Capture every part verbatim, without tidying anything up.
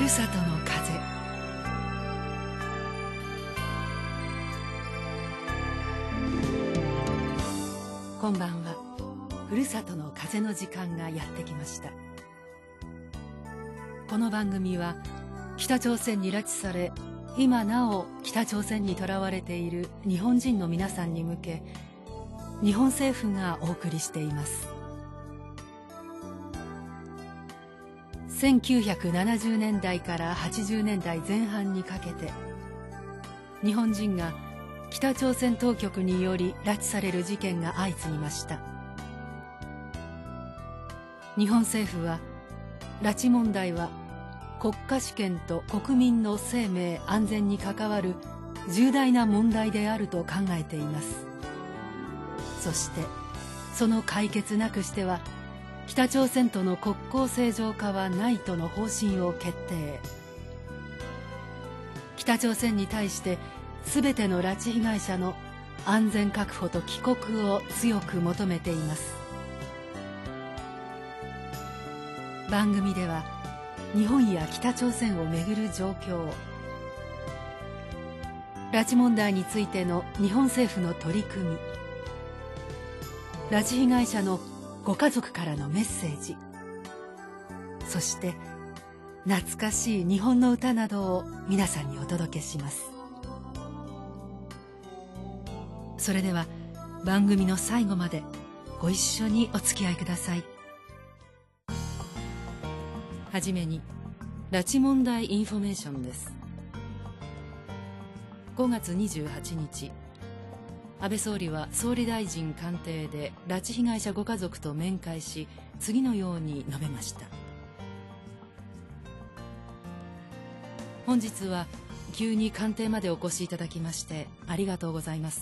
るさとの風。こんばんは。ふるさとの風の時間がやってきました。この番組は北朝鮮に拉致され、今なお北朝鮮にとらわれている日本人の皆さんに向け、日本政府がお送りしています。せんきゅうひゃくななじゅうねんだいからはちじゅうねんだいぜん半にかけて、日本人が北朝鮮当局により拉致される事件が相次ぎました。日本政府は、拉致問題は国家主権と国民の生命安全に関わる重大な問題であると考えています。そしてその解決なくしては北朝鮮との国交正常化はないとの方針を決定。北朝鮮に対して全ての拉致被害者の安全確保と帰国を強く求めています。番組では日本や北朝鮮をめぐる状況、拉致問題についての日本政府の取り組み、拉致被害者のご家族からのメッセージ、そして懐かしい日本の歌などを皆さんにお届けします。それでは番組の最後までご一緒にお付き合いください。はじめに拉致問題インフォメーションです。ごがつにじゅうはちにち、安倍総理は総理大臣官邸で拉致被害者ご家族と面会し、次のように述べました。本日は急に官邸までお越しいただきましてありがとうございます。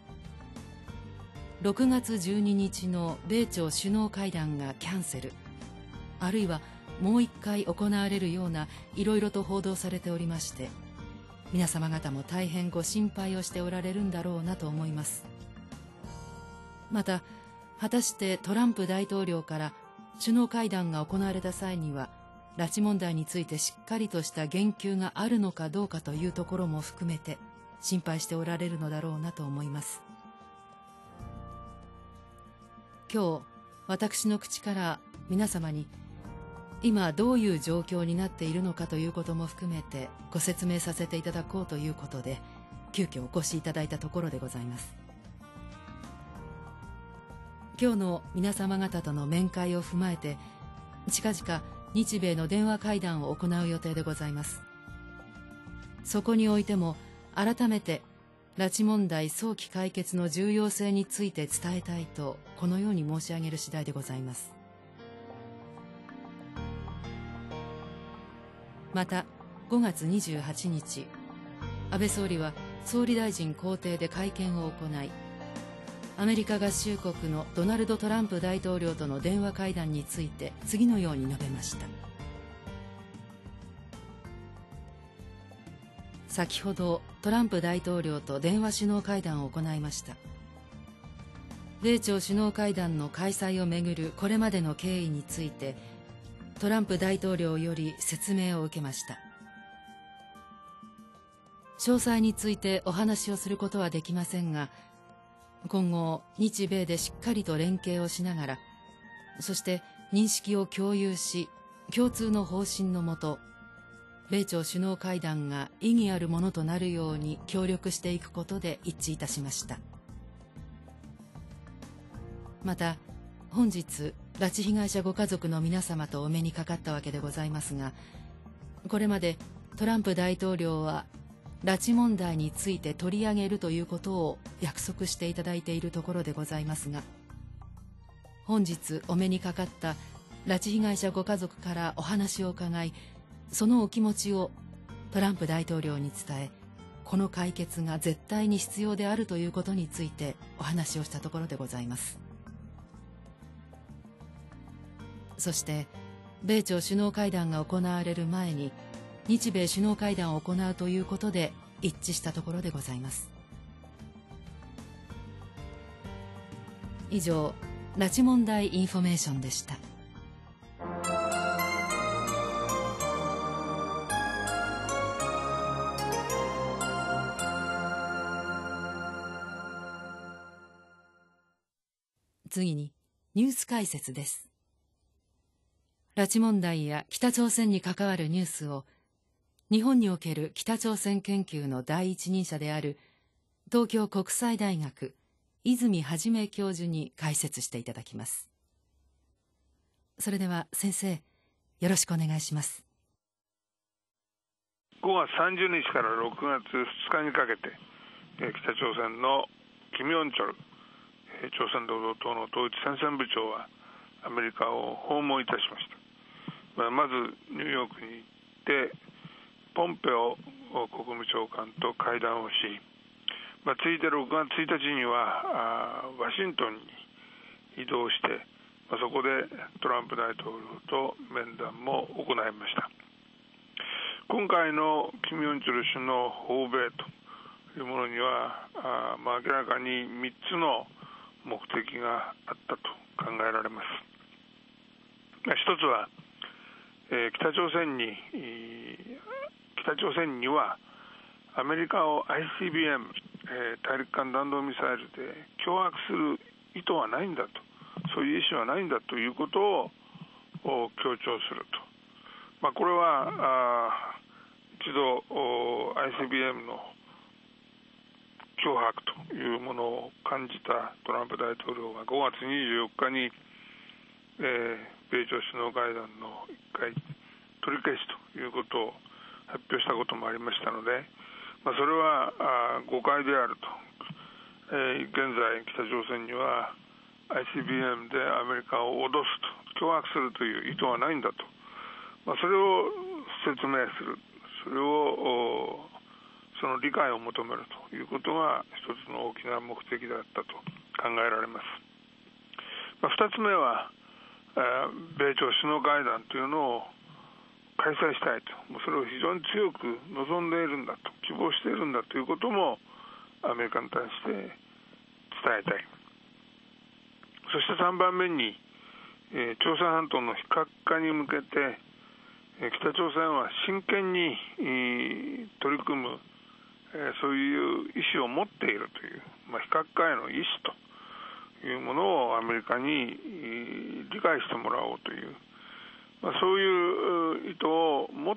ろくがつじゅうににちの米朝首脳会談がキャンセル、あるいはもう一回行われるようないろいろと報道されておりまして、皆様方も大変ご心配をしておられるんだろうなと思います。また、果たしてトランプ大統領から首脳会談が行われた際には、拉致問題についてしっかりとした言及があるのかどうかというところも含めて心配しておられるのだろうなと思います。今日、私の口から皆様に今どういう状況になっているのかということも含めてご説明させていただこうということで、急遽お越しいただいたところでございます。今日の皆様方との面会を踏まえて、近々日米の電話会談を行う予定でございます。そこにおいても改めて拉致問題早期解決の重要性について伝えたいと、このように申し上げる次第でございます。またごがつにじゅうはちにち、安倍総理は総理大臣公邸で会見を行い、アメリカ合衆国のドナルド・トランプ大統領との電話会談について次のように述べました。先ほどトランプ大統領と電話首脳会談を行いました。米朝首脳会談の開催をめぐるこれまでの経緯について、トランプ大統領より説明を受けました。詳細についてお話をすることはできませんが、今後日米でしっかりと連携をしながら、そして認識を共有し、共通の方針のもと、米朝首脳会談が意義あるものとなるように協力していくことで一致いたしました。また本日、拉致被害者ご家族の皆様とお目にかかったわけでございますが、これまでトランプ大統領は拉致問題について取り上げるということを約束していただいているところでございますが、本日お目にかかった拉致被害者ご家族からお話を伺い、そのお気持ちをトランプ大統領に伝え、この解決が絶対に必要であるということについてお話をしたところでございます。そして米朝首脳会談が行われる前に日米首脳会談を行うということで一致したところでございます。以上、拉致問題インフォメーションでした。 次にニュース解説です。拉致問題や北朝鮮に関わるニュースを日本における北朝鮮研究の第一人者である東京国際大学泉元教授に解説していただきます。それでは先生、よろしくお願いします。 ごがつさんじゅうにちからろくがつふつかにかけて、北朝鮮のキム・ヨンチョル朝鮮労働党の統一戦線部長はアメリカを訪問いたしました。まずニューヨークに行ってポンペオ国務長官と会談をし、まあ、続いてろくがつついたちにはワシントンに移動して、まあ、そこでトランプ大統領と面談も行いました。今回のキム・ヨンチョル氏の訪米というものにはあ、まあ、明らかにみっつの目的があったと考えられます。一つは、えー、北朝鮮に北朝鮮にはアメリカを アイシービーエム、えー、大陸間弾道ミサイルで脅迫する意図はないんだと、そういう意思はないんだということを強調すると、まあ、これはあ一度 アイシービーエム の脅迫というものを感じたトランプ大統領がごがつにじゅうよっかに、えー、米朝首脳会談のいっかい取り消しということを発表したこともありましたので、まあ、それはあ誤解であると、えー、現在北朝鮮には アイシービーエム でアメリカを脅すと、脅迫するという意図はないんだと、まあ、それを説明する、それをその理解を求めるということが一つの大きな目的であったと考えられます。まあ、二つ目は、米朝首脳会談というのを開催したいと、それを非常に強く望んでいるんだと、希望しているんだということもアメリカに対して伝えたい。そしてさんばんめに、朝鮮半島の非核化に向けて北朝鮮は真剣に取り組む、そういう意思を持っているという、まあ、非核化への意思というものをアメリカに理解してもらおうという、まあ、そういう意図を持って、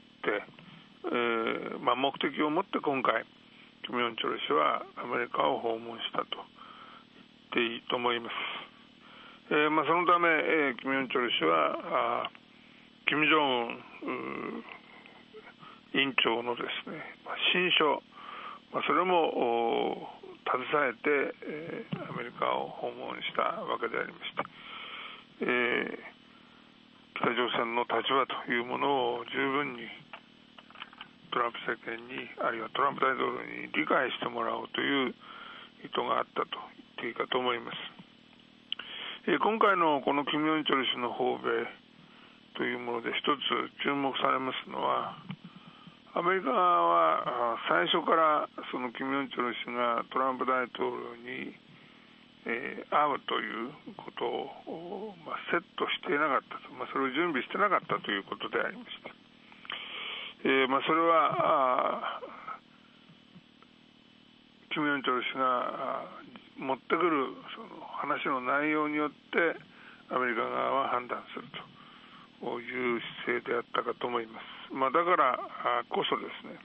えーまあ、目的を持って今回キム・ヨンチョル氏はアメリカを訪問したと言っていいと思います。えーまあ、そのため、えー、キム・ヨンチョル氏はあキム・ジョンウン委員長のですね、親書、まあ、それも携えて、えー、アメリカを訪問したわけでありまして、えー、北朝鮮の立場というものを十分にトランプ政権に、あるいはトランプ大統領に理解してもらおうという意図があったと言っていいかと思います。えー、今回のこのキム・ヨンチョル氏の訪米というもので一つ注目されますのは、アメリカは最初からそのキム・ヨンチョル氏がトランプ大統領に、えー、会うということを、まあ、セットしていなかったと、まあ、それを準備してなかったということでありました。えーまあ、それはキム・ヨンチョル氏が持ってくるその話の内容によってアメリカ側は判断するという姿勢であったかと思います。まあ、だからこそですね、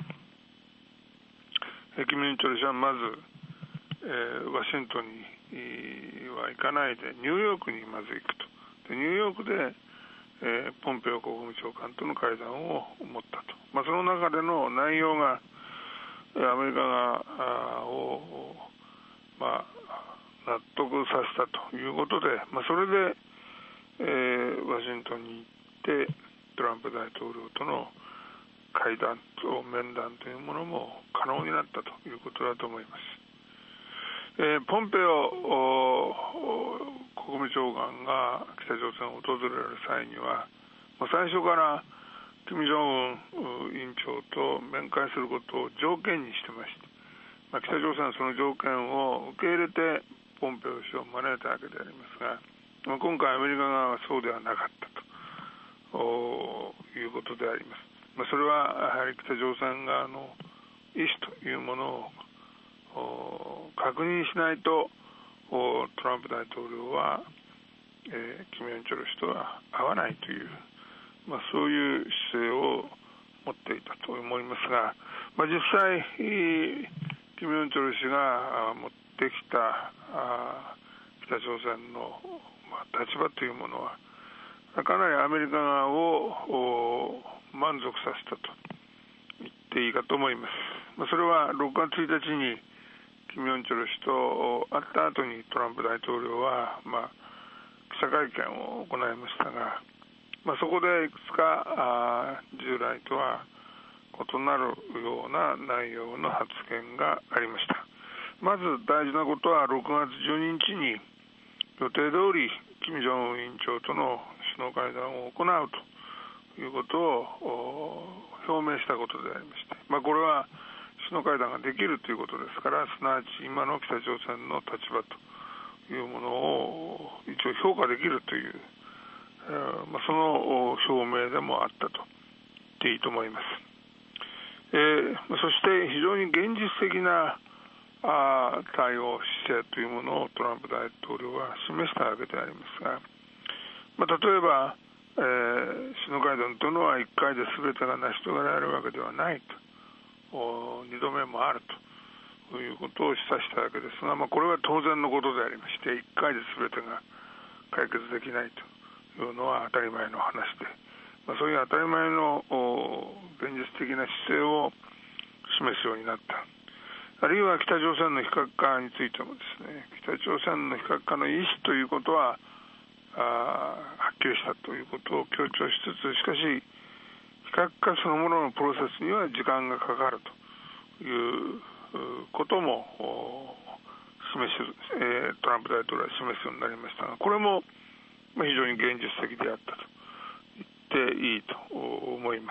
キム・ヨンチョル氏はまず、えー、ワシントンには行かないでニューヨークにまず行くと。でニューヨークで、えー、ポンペオ国務長官との会談を持ったと。まあ、その中での内容がアメリカ側を、まあ、納得させたということで、まあ、それで、えー、ワシントンに行ってトランプ大統領との会談と面談というものも可能になったということだと思います。えー、ポンペオ国務長官が北朝鮮を訪れる際には、まあ、最初からキム・ジョンウン委員長と面会することを条件にしてまして、まあ、北朝鮮はその条件を受け入れてポンペオ氏を招いたわけでありますが、まあ、今回アメリカ側はそうではなかったということであります。まあ、それはやはり北朝鮮側の意思というものを確認しないとトランプ大統領は、えー、キム・ヨンチョル氏とは会わないという、まあ、そういう姿勢を持っていたと思いますが、まあ、実際、キム・ヨンチョル氏が持ってきた北朝鮮の立場というものは、かなりアメリカ側を満足させたと言っていいかと思います。まあ、それはろくがつついたちにキム・ヨンチョル氏と会った後にトランプ大統領は、まあ、記者会見を行いましたが、まあ、そこでいくつか従来とは異なるような内容の発言がありました。まず大事なことはろくがつじゅうににちに予定通り金正恩委員長との首脳会談を行うということを表明したことでありまして、まあ、これは首脳会談ができるということですから、すなわち今の北朝鮮の立場というものを一応評価できるという、えーまあ、その表明でもあったと言っていいと思います。えー、そして非常に現実的なあ対応姿勢というものをトランプ大統領は示したわけでありますが、まあ、例えば、えー、首脳会談というのはいっかいで全てが成し遂げられるわけではないと、にどめもあるということを示唆したわけですが、まあ、これは当然のことでありまして、いっかいで全てが解決できないというのは当たり前の話で、まあ、そういう当たり前の現実的な姿勢を示すようになった。あるいは北朝鮮の非核化についてもですね、北朝鮮の非核化の意思ということはあはっきりしたということを強調しつつ、しかし非核化そのもののプロセスには時間がかかるということも示し、えー、トランプ大統領は示すようになりましたが、これも非常に現実的であったと言っていいと思います。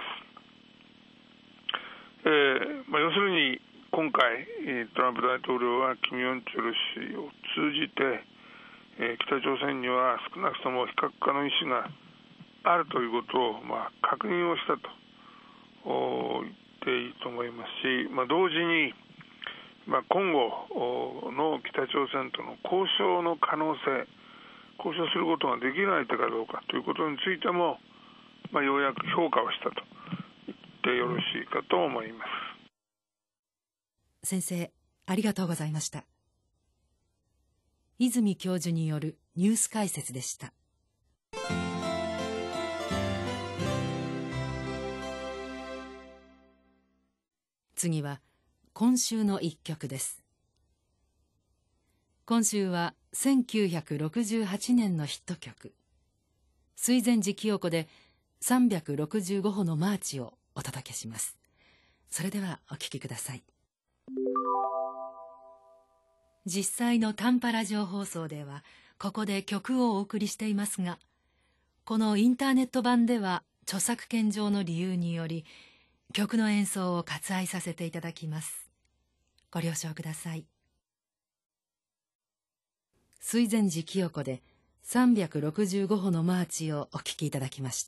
えーまあ、要するに今回トランプ大統領はキム・ヨンチョル氏を通じて、えー、北朝鮮には少なくとも非核化の意思があるということを、まあ、確認をしたと言っていいと思いますし、まあ、同時に、まあ、今後の北朝鮮との交渉の可能性、交渉することができないかどうかということについても、まあ、ようやく評価をしたと言ってよろしいかと思います。 先生、ありがとうございました。泉教授によるニュース解説でした。次は今週の一曲です。今週はせんきゅうひゃくろくじゅうはちねんのヒット曲、水前寺清子でさんびゃくろくじゅうごほのマーチをお届けします。それではお聴きください。実際の短波ラジオ放送ではここで曲をお送りしていますが、このインターネット版では著作権上の理由により曲の演奏を割愛させていただきます。ご了承ください。水前寺清子でさんびゃくろくじゅうごほのマーチをお聴きいただきました。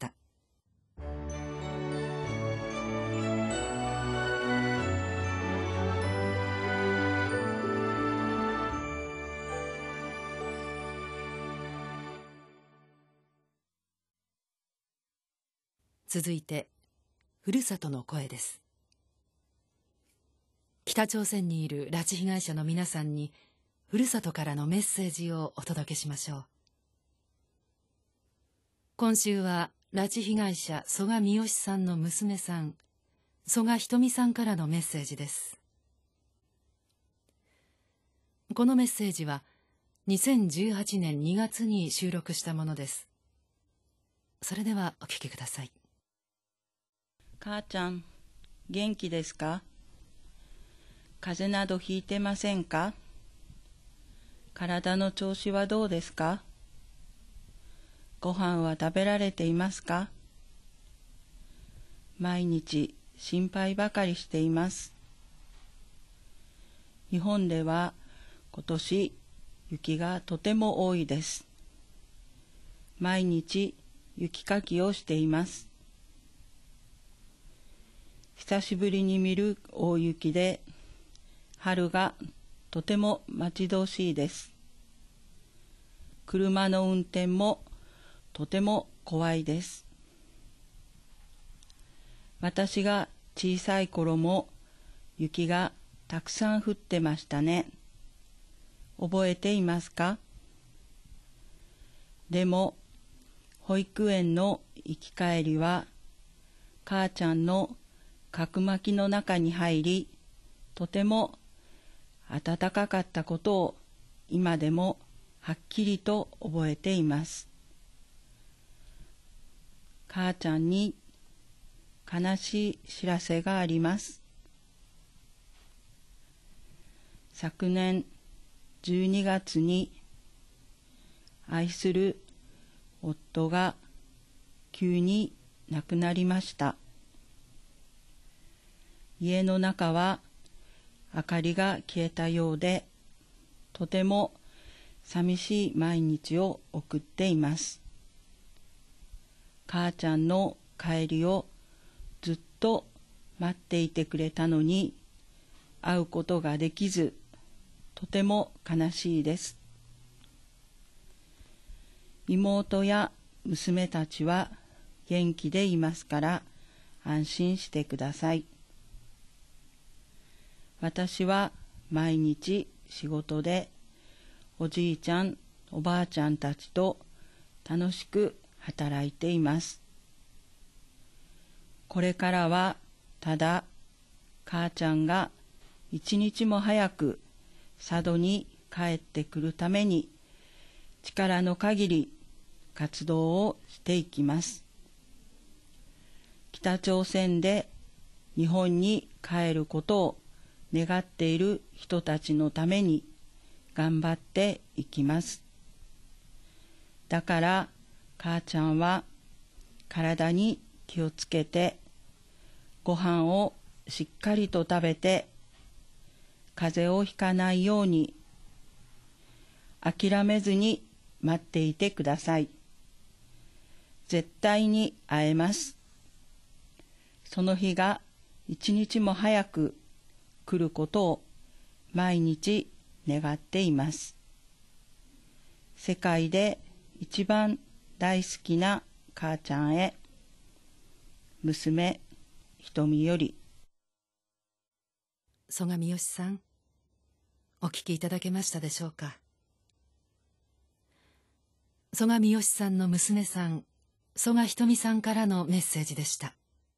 続いて、ふるさとの声です。北朝鮮にいる拉致被害者の皆さんに、ふるさとからのメッセージをお届けしましょう。今週は、拉致被害者曽我三好さんの娘さん、曽我ひとみさんからのメッセージです。このメッセージは、にせんじゅうはちねんにがつに収録したものです。それではお聞きください。 母ちゃん、元気ですか？風邪などひいてませんか？体の調子はどうですか？ご飯は食べられていますか？毎日心配ばかりしています。日本では今年雪がとても多いです。毎日雪かきをしています。久しぶりに見る大雪で、春がとても待ち遠しいです。 車の運転もとても怖いです。私が小さい頃も雪がたくさん降ってましたね。覚えていますか？でも保育園の行き帰りは母ちゃんの角巻きの中に入り、とても暖かかったことを今でもはっきりと覚えています。母ちゃんに悲しい知らせがあります。昨年じゅうにがつに愛する夫が急に亡くなりました。家の中は明かりが消えたようで、とても寂しい毎日を送っています。母ちゃんの帰りをずっと待っていてくれたのに、会うことができず、とても悲しいです。妹や娘たちは元気でいますから安心してください。私は毎日仕事でおじいちゃん、おばあちゃんたちと楽しく働いています。これからはただ母ちゃんが一日も早く佐渡に帰ってくるために力の限り活動をしていきます。北朝鮮で日本に帰ることを願っている人たちのために頑張っていきます。だから母ちゃんは体に気をつけて、ご飯をしっかりと食べて、風邪をひかないように諦めずに待っていてください。絶対に会えます。その日が一日も早く来ることを毎日願っています。世界で一番大好きな母ちゃんへ、娘ひとみより。 曽我三好さん、お聞きいただけましたでしょうか。曽我三好さんの娘さん、曽我ひとみさんからのメッセージでした。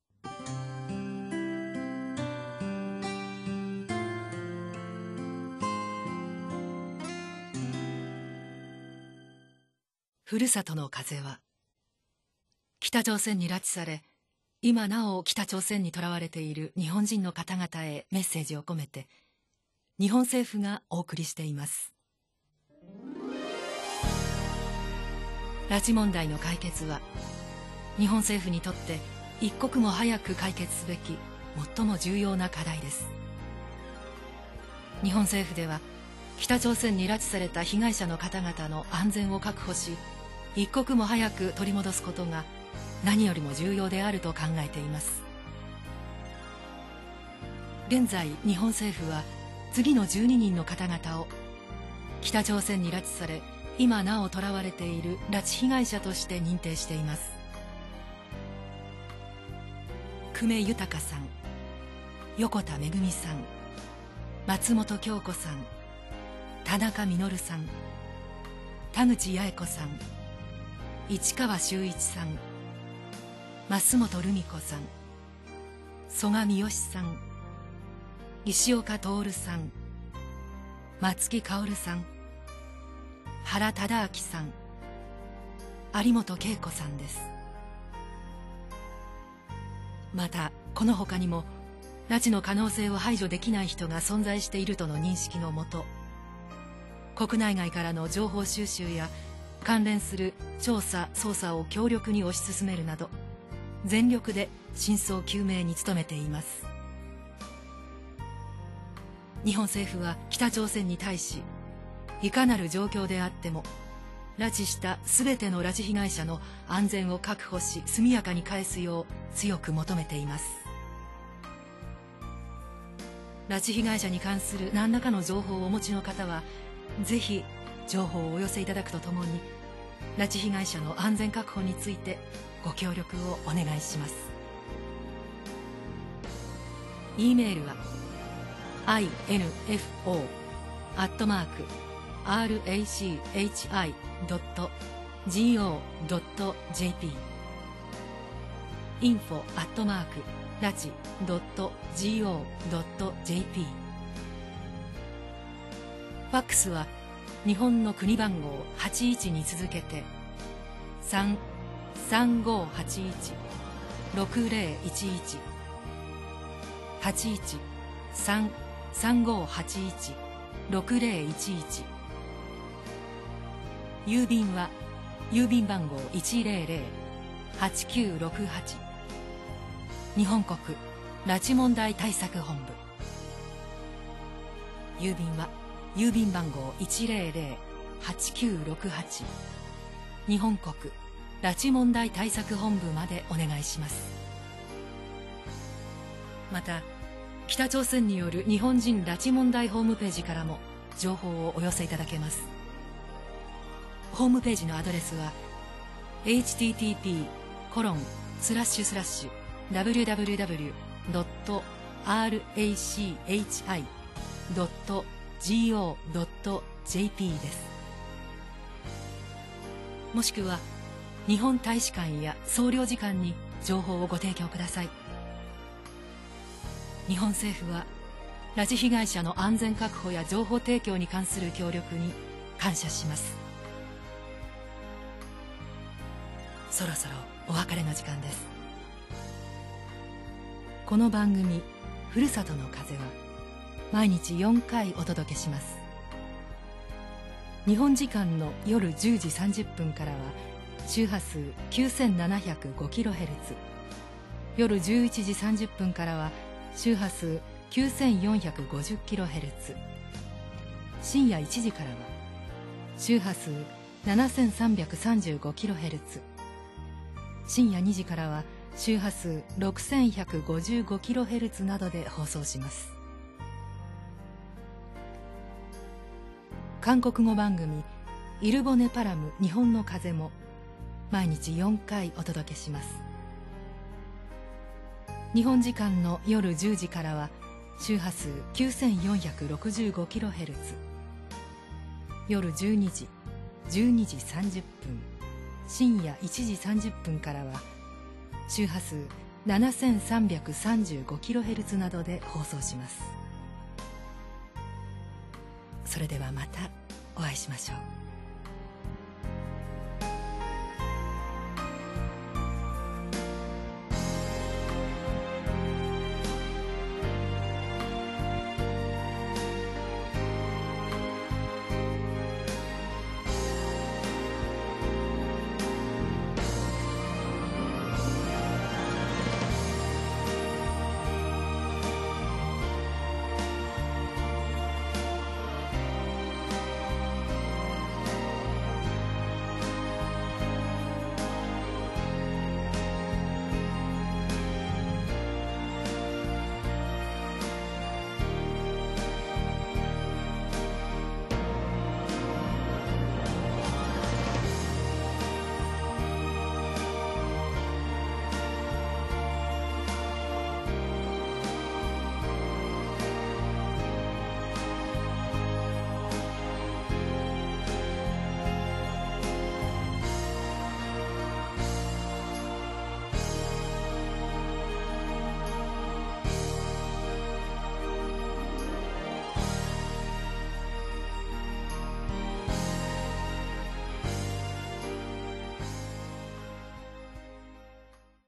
ふるさとの風は、北朝鮮に拉致され、今なお北朝鮮にとらわれている日本人の方々へメッセージを込めて、日本政府がお送りしています。拉致問題の解決は、日本政府にとって一刻も早く解決すべき最も重要な課題です。日本政府では、北朝鮮に拉致された被害者の方々の安全を確保し、一刻も早く取り戻すことが何よりも重要であると考えています。現在、日本政府は次のじゅうににんの方々を北朝鮮に拉致され、今なお囚われている拉致被害者として認定しています。久米豊さん、横田めぐみさん、松本京子さん、田中実さん、田口八重子さん、市川修一さん、増本留美子さん、曽我三好さん、石岡徹さん、松木薫さん、原忠明さん、有本恵子さんです。またこの他にも拉致の可能性を排除できない人が存在しているとの認識のもと、国内外からの情報収集や関連する調査・捜査を強力に推し進めるなど、全力で真相究明に努めています。日本政府は北朝鮮に対し、いかなる状況であっても拉致したすべての拉致被害者の安全を確保し、速やかに返すよう強く求めています。拉致被害者に関する何らかの情報をお持ちの方は、ぜひ情報をお寄せいただくとともに、拉致被害者の安全確保についてご協力をお願いします。 E メールは アイエヌエフオー アットマーク アールエーシーエイチアイ ドット ジーオー ドット ジェーピー インフォ アットマーク ラチ ドット ジーオー ドット ジェーピー。 ファックスは日本の国番号はちいちに続けて さんさんごはちいちろくぜろいちいち はちいち さんさんごはちいちろくぜろいちいち。郵便は郵便番号 いちぜろぜろはちきゅうろくはち、 日本国拉致問題対策本部。郵便は郵便番号 いちぜろぜろはちきゅうろくはち、 日本国拉致問題対策本部までお願いします。また、北朝鮮による日本人拉致問題ホームページからも情報をお寄せいただけます。ホームページのアドレスは エイチティーティーピーコロンスラッシュスラッシュダブリュダブリュダブリュドットアールエーシーエイチアイドットジーオードットジェーピー です。もしくは日本大使館や総領事館に情報をご提供ください。日本政府は拉致被害者の安全確保や情報提供に関する協力に感謝します。そろそろお別れの時間です。この番組「ふるさとの風」は毎日よんかいお届けします。日本時間の夜じゅうじさんじゅっぷんからは周波数 きゅうせんななひゃくごキロヘルツ、 夜じゅういちじさんじゅっぷんからは周波数 きゅうせんよんひゃくごじゅうキロヘルツ、 深夜いちじからは周波数 ななせんさんびゃくさんじゅうごキロヘルツ、深夜にじからは周波数 ろくせんひゃくごじゅうごキロヘルツ などで放送します。韓国語番組「イルボネパラム日本の風」も毎日よんかいお届けします。日本時間の夜じゅうじからは周波数 きゅうせんよんひゃくろくじゅうごキロヘルツ、 夜じゅうにじ、じゅうにじさんじゅっぷん、深夜いちじさんじゅっぷんからは周波数 ななせんさんびゃくさんじゅうごキロヘルツ などで放送します。それではまたお会いしましょう。